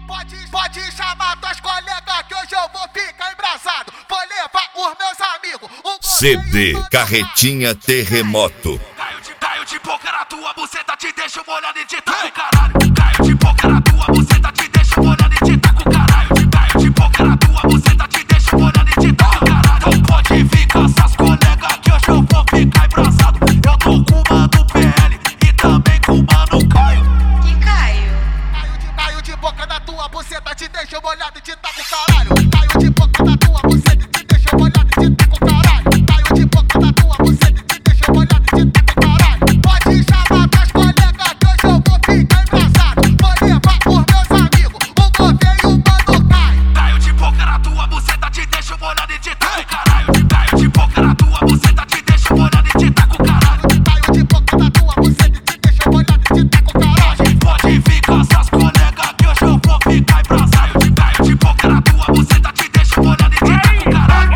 Pode chamar tuas colegas que hoje eu vou ficar embrasado. Vou levar os meus amigos. CD Carretinha Terremoto. Caio de boca na tua buceta, te deixo molhado e te taco caralho. Caio de boca na tua buceta, te deixo molhado e te taco caralho. Caio de boca na tua buceta, te deixo molhado e te taco caralho. Não pode vir com essas colegas que hoje eu vou ficar embrasado. Eu tô com o mano PL e também com o mano Caio. Que Caio? Caio de boca na tua buceta, te deixo molhado e te taco caralho. Caio de boca na tua buceta, te deixo molhado e te taco caralho. Caio de boca na tua buceta, te deixo molhado e te taco caralho. Pode chamar tuas colegas que hoje eu vou ficar embrasado. Vou levar os meus amigos, o Gouveia e o mano Caio. Caio de boca na tua buceta, te deixo molhado e te taco caralho. Caio de boca na tua buceta, te deixo molhado e te taco caralho. Caio de boca na tua buceta, te deixo molhado e te taco caralho. Pode vir com essas colegas que hoje eu vou ficar embrasado. Caio de boca na tua buceta, te deixo molhado e te taco caralho.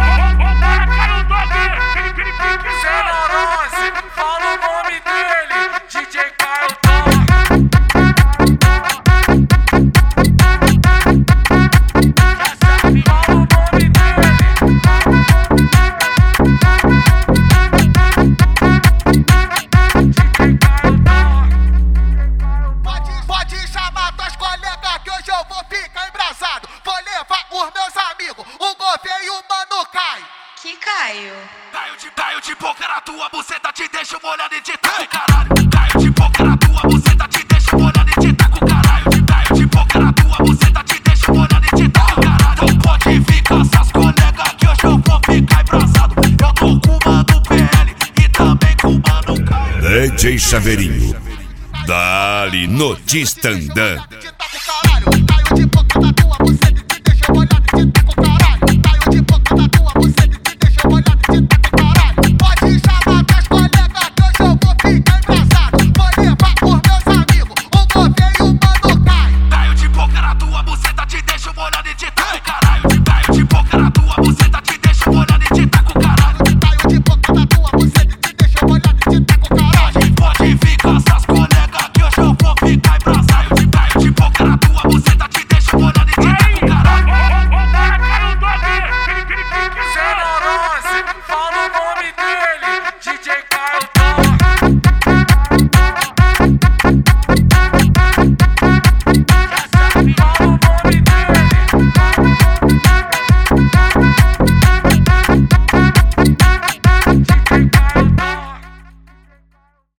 Fala o nome dele, DJ Caio. Fala o nome dele. Pode chamar tuas colegas que hoje eu vou ficar embrasado. Vou levar os meus amigos, o Gouveia e o mano Caio. Que Caio? Caio de boca na tua buceta, te deixo molhado e te taco caralho. Caio de boca na tua buceta, te deixo molhado e te taco caralho. Caio de boca na tua buceta, te deixo molhado e te taco caralho. Não pode vir com essas colegas que hoje eu vou ficar embrasado. Eu tô com o mano PL e também com o mano Caio. DJ Chaveirinho. Dali no Tistandã.